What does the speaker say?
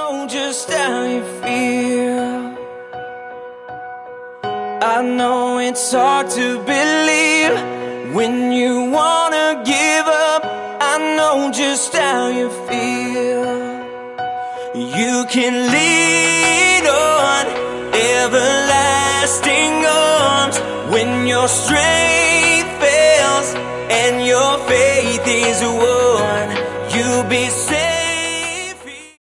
know just how you feel. I know it's hard to believe when you wanna give up. I know just how you feel. You can lean on everlasting arms when your strength fails and your faith is worn. You'll be saved.